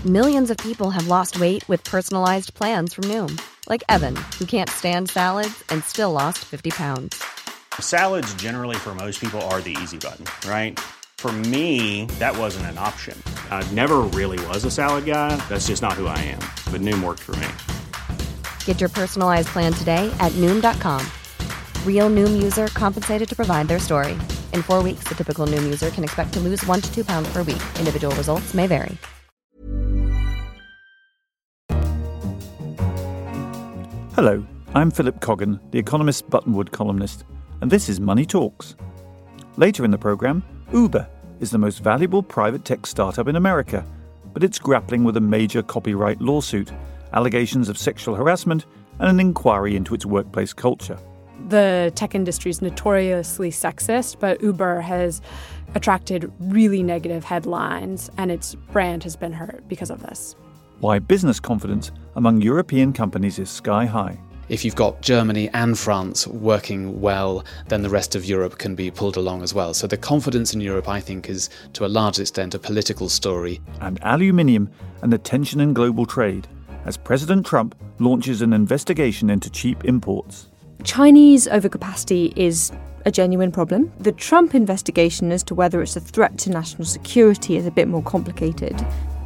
Millions of people have lost weight with personalized plans from Noom. Like Evan, who can't stand salads and still lost 50 pounds. Salads generally for most people are the easy button, right? For me, that wasn't an option. I never really was a salad guy. That's just not who I am. But Noom worked for me. Get your personalized plan today at Noom.com. Real Noom user compensated to provide their story. In 4 weeks, the typical Noom user can expect to lose 1 to 2 pounds per week. Individual results may vary. Hello, I'm Philip Coggan, the Economist Buttonwood columnist, and this is Money Talks. Later in the programme, Uber is the most valuable private tech startup in America, but it's grappling with a major copyright lawsuit, allegations of sexual harassment, and an inquiry into its workplace culture. The tech industry is notoriously sexist, but Uber has attracted really negative headlines, and its brand has been hurt because of this. Why business confidence among European companies is sky high. If you've got Germany and France working well, then the rest of Europe can be pulled along as well. So the confidence in Europe, I think, is to a large extent a political story. And aluminium and the tension in global trade, as President Trump launches an investigation into cheap imports. Chinese overcapacity is a genuine problem. The Trump investigation as to whether it's a threat to national security is a bit more complicated.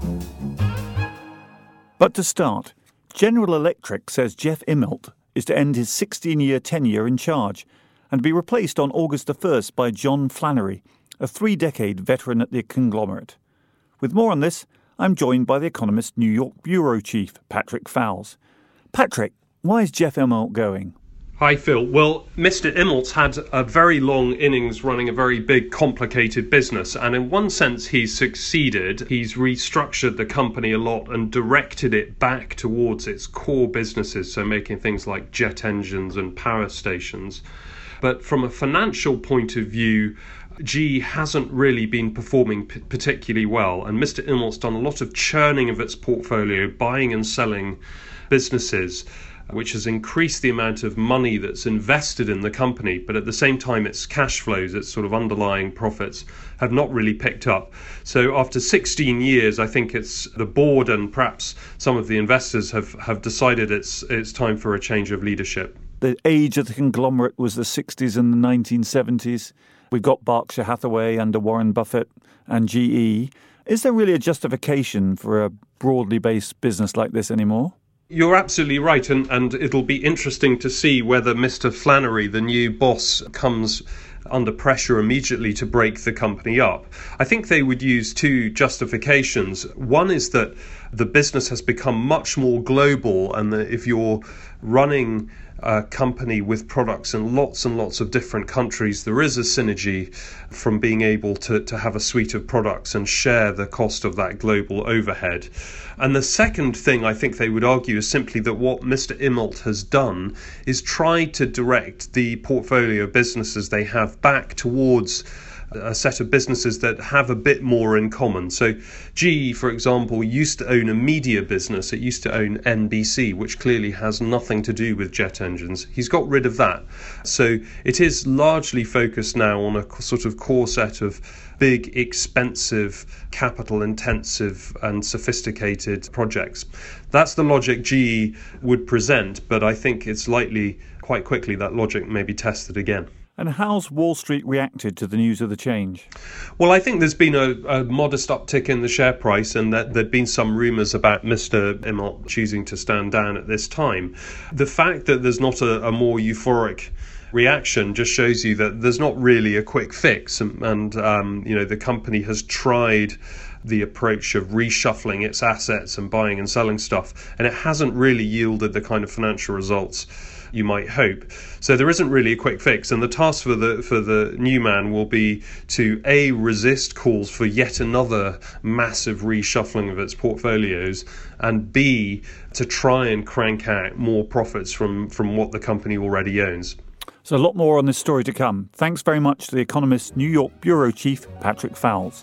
But to start, General Electric says Jeff Immelt is to end his 16-year tenure in charge and be replaced on August the 1st by John Flannery, a 3-decade veteran at the conglomerate. With more on this, I'm joined by The Economist New York bureau chief, Patrick Fowles. Patrick, why is Jeff Immelt going? Hi, Phil. Well, Mr. Immelt's had a very long innings running a very big, complicated business, and in one sense he's succeeded. He's restructured the company a lot and directed it back towards its core businesses, so making things like jet engines and power stations. But from a financial point of view, GE hasn't really been performing particularly well, and Mr. Immelt's done a lot of churning of its portfolio, buying and selling businesses, which has increased the amount of money that's invested in the company, but at the same time its cash flows, its sort of underlying profits, have not really picked up. So after 16 years, I think it's the board and perhaps some of the investors have decided it's time for a change of leadership. The age of the conglomerate was the 60s and the 1970s. We've got Berkshire Hathaway under Warren Buffett and GE. Is there really a justification for a broadly based business like this anymore? You're absolutely right, and it'll be interesting to see whether Mr. Flannery, the new boss, comes under pressure immediately to break the company up. I think they would use two justifications. One is that the business has become much more global, and that if you're running a company with products in lots and lots of different countries, there is a synergy from being able to have a suite of products and share the cost of that global overhead. And the second thing I think they would argue is simply that what Mr. Immelt has done is try to direct the portfolio of businesses they have back towards a set of businesses that have a bit more in common. So GE, for example, used to own a media business. It used to own NBC, which clearly has nothing to do with jet engines. He's got rid of that. So it is largely focused now on a sort of core set of big, expensive, capital-intensive and sophisticated projects. That's the logic GE would present, but I think it's likely quite quickly that logic may be tested again. And how's Wall Street reacted to the news of the change? Well, I think there's been a modest uptick in the share price, and that there'd been some rumours about Mr. Immelt choosing to stand down at this time. The fact that there's not a more euphoric reaction just shows you that there's not really a quick fix, and the company has tried the approach of reshuffling its assets and buying and selling stuff, and it hasn't really yielded the kind of financial results you might hope. So there isn't really a quick fix, and the task for the new man will be to A, resist calls for yet another massive reshuffling of its portfolios, and B, to try and crank out more profits from what the company already owns. So a lot more on this story to come. Thanks very much to The Economist New York bureau chief Patrick Fowles.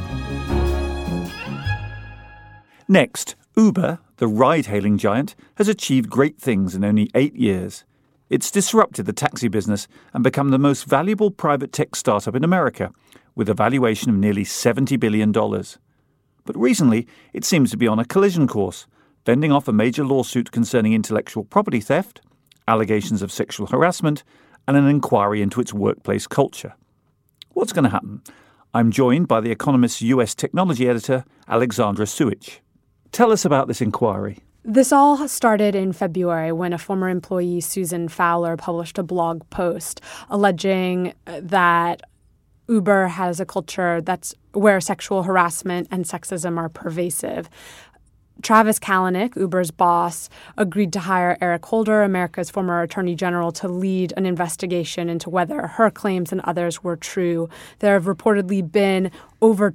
Next, Uber, the ride-hailing giant, has achieved great things in only 8 years. It's disrupted the taxi business and become the most valuable private tech startup in America, with a valuation of nearly $70 billion. But recently, it seems to be on a collision course, fending off a major lawsuit concerning intellectual property theft, allegations of sexual harassment, and an inquiry into its workplace culture. What's going to happen? I'm joined by The Economist's US technology editor, Alexandra Suich. Tell us about this inquiry. This all started in February when a former employee, Susan Fowler, published a blog post alleging that Uber has a culture that's where sexual harassment and sexism are pervasive. Travis Kalanick, Uber's boss, agreed to hire Eric Holder, America's former attorney general, to lead an investigation into whether her claims and others were true. There have reportedly been over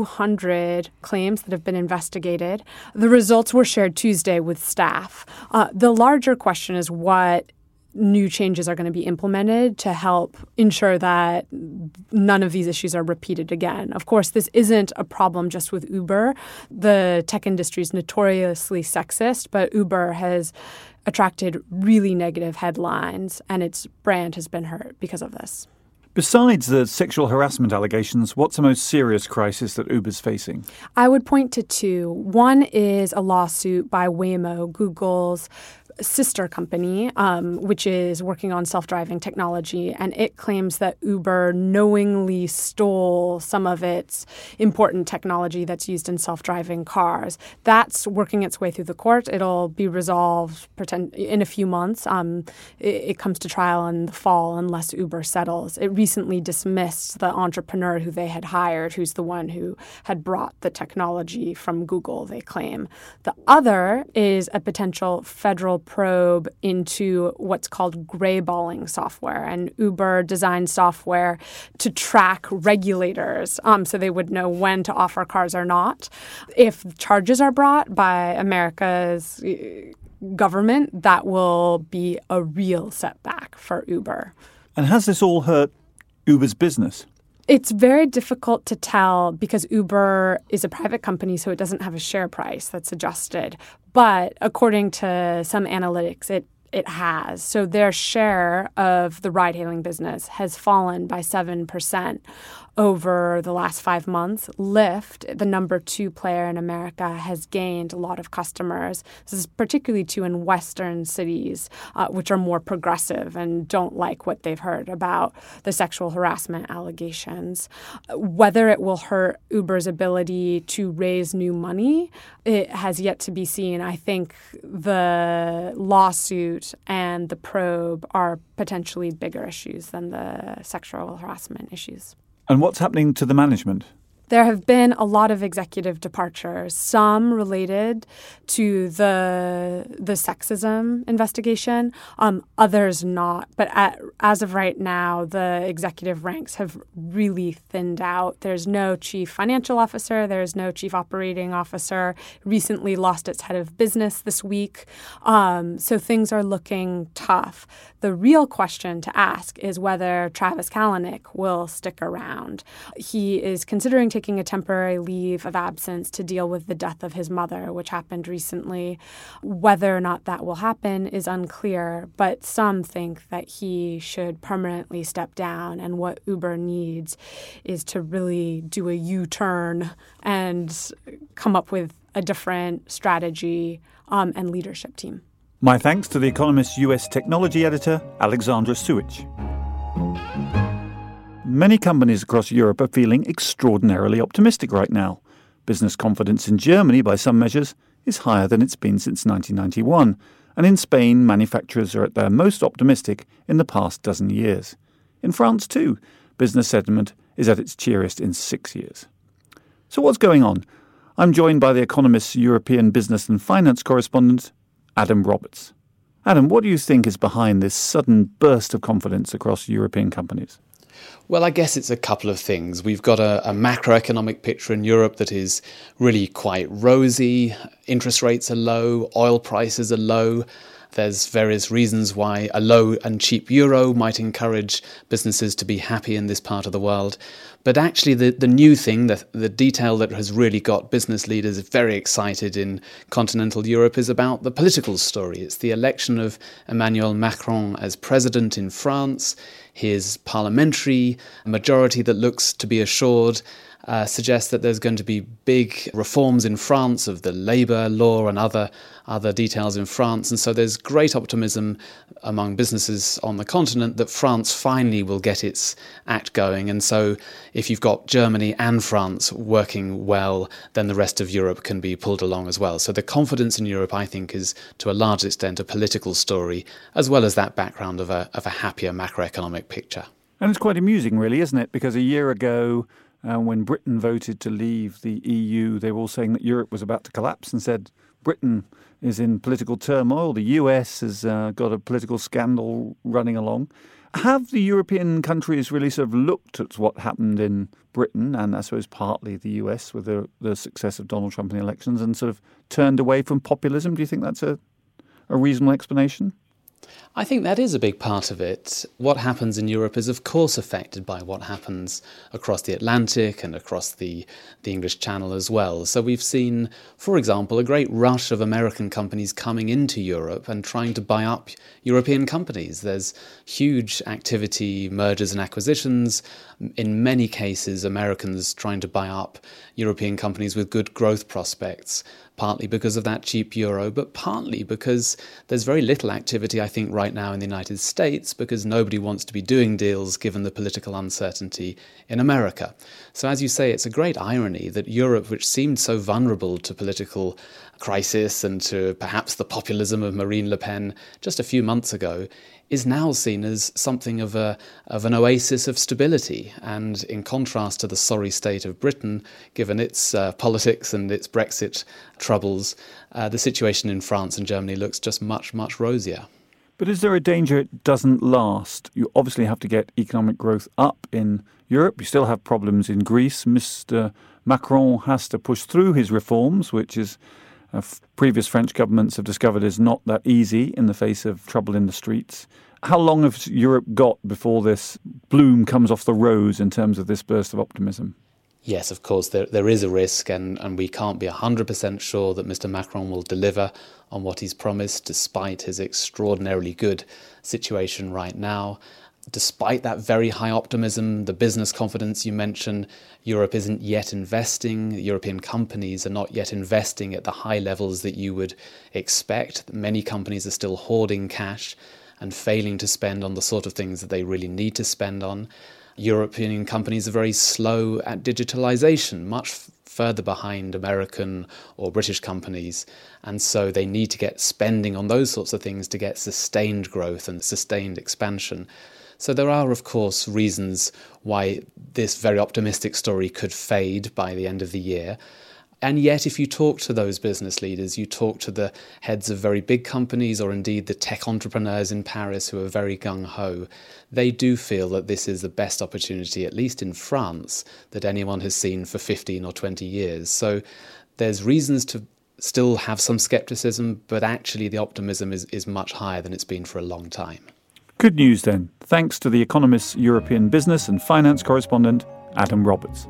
200 claims that have been investigated. The results were shared Tuesday with staff. The larger question is what new changes are going to be implemented to help ensure that none of these issues are repeated again. Of course, this isn't a problem just with Uber. The tech industry is notoriously sexist, but Uber has attracted really negative headlines, and its brand has been hurt because of this. Besides the sexual harassment allegations, what's the most serious crisis that Uber's facing? I would point to two. One is a lawsuit by Waymo, Google's sister company, which is working on self-driving technology, and it claims that Uber knowingly stole some of its important technology that's used in self-driving cars. That's working its way through the court. It'll be resolved in a few months. It comes to trial in the fall unless Uber settles. It recently dismissed the entrepreneur who they had hired, who's the one who had brought the technology from Google, they claim. The other is a potential federal probe into what's called grayballing software. And Uber designed software to track regulators so they would know when to offer cars or not. If charges are brought by America's government, that will be a real setback for Uber. And has this all hurt Uber's business? It's very difficult to tell because Uber is a private company, so it doesn't have a share price that's adjusted. But according to some analytics, it has. So their share of the ride-hailing business has fallen by 7% over the last 5 months. Lyft, the number 2 player in America, has gained a lot of customers. This is particularly true in Western cities, which are more progressive and don't like what they've heard about the sexual harassment allegations. Whether it will hurt Uber's ability to raise new money, it has yet to be seen. I think the lawsuit and the probe are potentially bigger issues than the sexual harassment issues. And what's happening to the management? There have been a lot of executive departures, some related to the sexism investigation, others not. But as of right now, the executive ranks have really thinned out. There's no chief financial officer. There's no chief operating officer. Recently lost its head of business this week. So things are looking tough. The real question to ask is whether Travis Kalanick will stick around. He is considering taking a temporary leave of absence to deal with the death of his mother, which happened recently. Whether or not that will happen is unclear, but some think that he should permanently step down, and what Uber needs is to really do a U-turn and come up with a different strategy and leadership team. My thanks to The Economist's US technology editor, Alexandra Suich. Many companies across Europe are feeling extraordinarily optimistic right now. Business confidence in Germany, by some measures, is higher than it's been since 1991. And in Spain, manufacturers are at their most optimistic in the past dozen years. In France, too, business sentiment is at its cheeriest in 6 years. So what's going on? I'm joined by The Economist's European business and finance correspondent, Adam Roberts. Adam, what do you think is behind this sudden burst of confidence across European companies? Well, I guess it's a couple of things. We've got a macroeconomic picture in Europe that is really quite rosy. Interest rates are low, oil prices are low. There's various reasons why a low and cheap euro might encourage businesses to be happy in this part of the world. But actually the new thing, the detail that has really got business leaders very excited in continental Europe is about the political story. It's the election of Emmanuel Macron as president in France, his parliamentary majority that looks to be assured, suggests that there's going to be big reforms in France of the labour law and other details in France. And so there's great optimism among businesses on the continent that France finally will get its act going. And so if you've got Germany and France working well, then the rest of Europe can be pulled along as well. So the confidence in Europe, I think, is to a large extent a political story, as well as that background of a happier macroeconomic picture. And it's quite amusing, really, isn't it? Because a year ago, when Britain voted to leave the EU, they were all saying that Europe was about to collapse and said Britain is in political turmoil. The US has got a political scandal running along. Have the European countries really sort of looked at what happened in Britain and I suppose partly the US with the success of Donald Trump in the elections and sort of turned away from populism? Do you think that's a reasonable explanation? I think that is a big part of it. What happens in Europe is, of course, affected by what happens across the Atlantic and across the English Channel as well. So we've seen, for example, a great rush of American companies coming into Europe and trying to buy up European companies. There's huge activity, mergers and acquisitions. In many cases, Americans trying to buy up European companies with good growth prospects, partly because of that cheap euro, but partly because there's very little activity, I think, right now in the United States, because nobody wants to be doing deals given the political uncertainty in America. So as you say, it's a great irony that Europe, which seemed so vulnerable to political crisis and to perhaps the populism of Marine Le Pen just a few months ago, is now seen as something of an oasis of stability. And in contrast to the sorry state of Britain, given its politics and its Brexit troubles, the situation in France and Germany looks just much, much rosier. But is there a danger it doesn't last? You obviously have to get economic growth up in Europe. You still have problems in Greece. Mr. Macron has to push through his reforms, which is previous French governments have discovered is not that easy in the face of trouble in the streets. How long has Europe got before this bloom comes off the rose in terms of this burst of optimism? Yes, of course, there is a risk, and we can't be 100% sure that Mr. Macron will deliver on what he's promised, despite his extraordinarily good situation right now. Despite that very high optimism, the business confidence you mentioned, Europe isn't yet investing. European companies are not yet investing at the high levels that you would expect. Many companies are still hoarding cash and failing to spend on the sort of things that they really need to spend on. European companies are very slow at digitalization, much further behind American or British companies. And so they need to get spending on those sorts of things to get sustained growth and sustained expansion. So there are, of course, reasons why this very optimistic story could fade by the end of the year. And yet, if you talk to those business leaders, you talk to the heads of very big companies or indeed the tech entrepreneurs in Paris who are very gung-ho, they do feel that this is the best opportunity, at least in France, that anyone has seen for 15 or 20 years. So there's reasons to still have some skepticism, but actually the optimism is much higher than it's been for a long time. Good news then. Thanks to The Economist's European business and finance correspondent, Adam Roberts.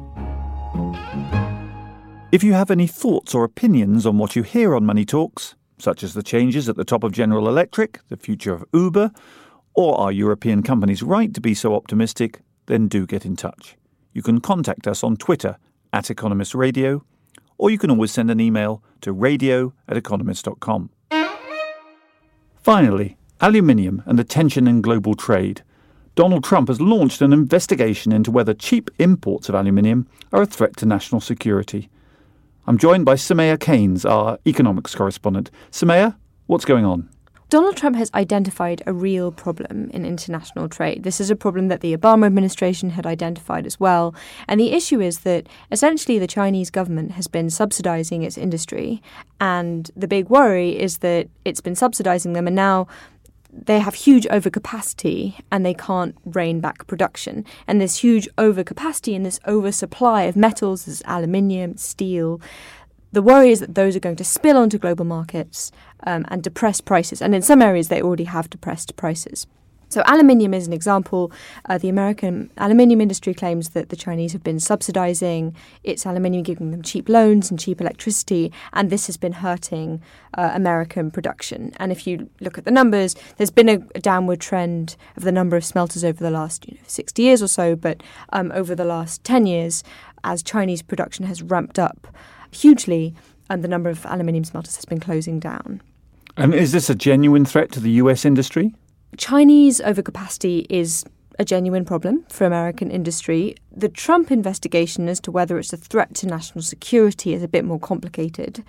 If you have any thoughts or opinions on what you hear on Money Talks, such as the changes at the top of General Electric, the future of Uber, or are European companies right to be so optimistic, then do get in touch. You can contact us on Twitter @EconomistRadio, or you can always send an email to radio@economist.com. Finally, aluminium and the tension in global trade. Donald Trump has launched an investigation into whether cheap imports of aluminium are a threat to national security. I'm joined by Soumaya Keynes, our economics correspondent. Soumaya, what's going on? Donald Trump has identified a real problem in international trade. This is a problem that the Obama administration had identified as well. And the issue is that essentially the Chinese government has been subsidizing its industry. And the big worry is that it's been subsidizing them, and now they have huge overcapacity and they can't rein back production. And this huge overcapacity and this oversupply of metals, this aluminium, steel, the worry is that those are going to spill onto global markets and depress prices. And in some areas, they already have depressed prices. So aluminium is an example. The American aluminium industry claims that the Chinese have been subsidizing its aluminium, giving them cheap loans and cheap electricity, and this has been hurting American production. And if you look at the numbers, there's been a downward trend of the number of smelters over the last 60 years or so, but over the last 10 years, as Chinese production has ramped up hugely and the number of aluminium smelters has been closing down. And is this a genuine threat to the US industry? Chinese overcapacity is a genuine problem for American industry. The Trump investigation as to whether it's a threat to national security is a bit more complicated.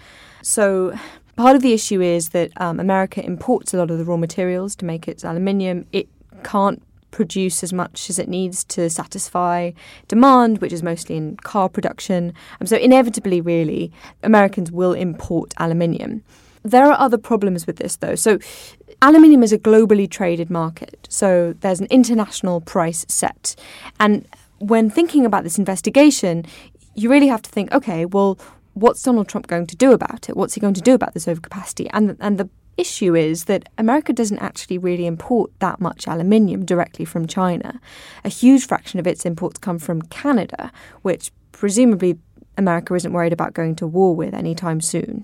So part of the issue is that America imports a lot of the raw materials to make its aluminium. It can't produce as much as it needs to satisfy demand, which is mostly in car production. So inevitably, really, Americans will import aluminium. There are other problems with this, though. So aluminium is a globally traded market. So there's an international price set. And when thinking about this investigation, you really have to think, OK, well, what's Donald Trump going to do about it? What's he going to do about this overcapacity? And the issue is that America doesn't actually really import that much aluminium directly from China. A huge fraction of its imports come from Canada, which presumably America isn't worried about going to war with anytime soon.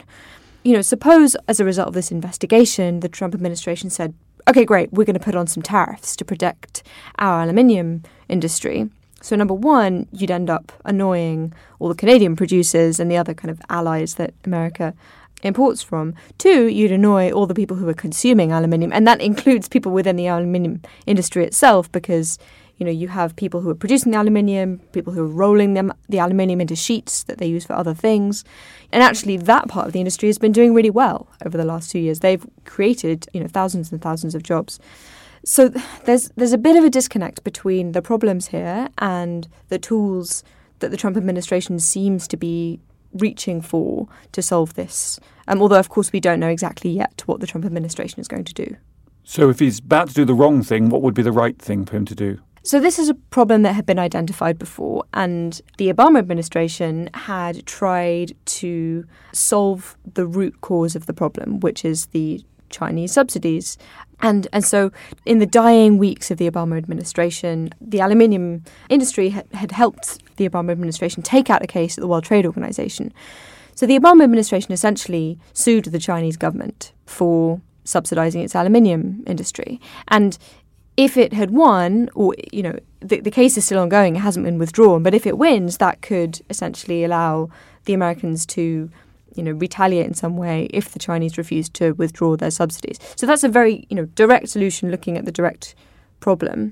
Suppose as a result of this investigation, the Trump administration said, OK, great, we're going to put on some tariffs to protect our aluminium industry. So number one, you'd end up annoying all the Canadian producers and the other kind of allies that America imports from. Two, you'd annoy all the people who are consuming aluminium, and that includes people within the aluminium industry itself, because you have people who are producing the aluminium, people who are rolling the aluminium into sheets that they use for other things. And actually, that part of the industry has been doing really well over the last 2 years. They've created, thousands and thousands of jobs. So there's a bit of a disconnect between the problems here and the tools that the Trump administration seems to be reaching for to solve this. Although, of course, we don't know exactly yet what the Trump administration is going to do. So if he's about to do the wrong thing, what would be the right thing for him to do? So this is a problem that had been identified before, and the Obama administration had tried to solve the root cause of the problem, which is the Chinese subsidies. And so in the dying weeks of the Obama administration, the aluminium industry had helped the Obama administration take out a case at the World Trade Organization. So the Obama administration essentially sued the Chinese government for subsidizing its aluminium industry. And if it had won, or, the case is still ongoing, it hasn't been withdrawn, but if it wins, that could essentially allow the Americans to, retaliate in some way if the Chinese refuse to withdraw their subsidies. So that's a very, direct solution looking at the direct problem.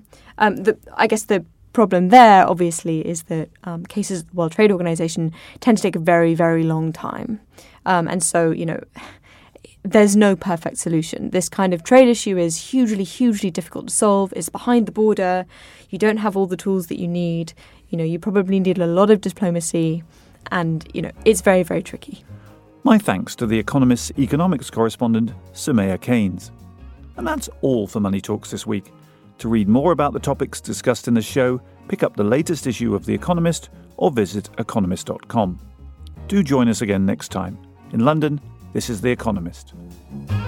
I guess the problem there, obviously, is that cases of the World Trade Organization tend to take a very, very long time. And so, there's no perfect solution. This kind of trade issue is hugely, hugely difficult to solve. It's behind the border. You don't have all the tools that you need. You probably need a lot of diplomacy. And, it's very, very tricky. My thanks to The Economist's economics correspondent, Soumaya Keynes. And that's all for Money Talks this week. To read more about the topics discussed in the show, pick up the latest issue of The Economist or visit economist.com. Do join us again next time. In London, this is The Economist.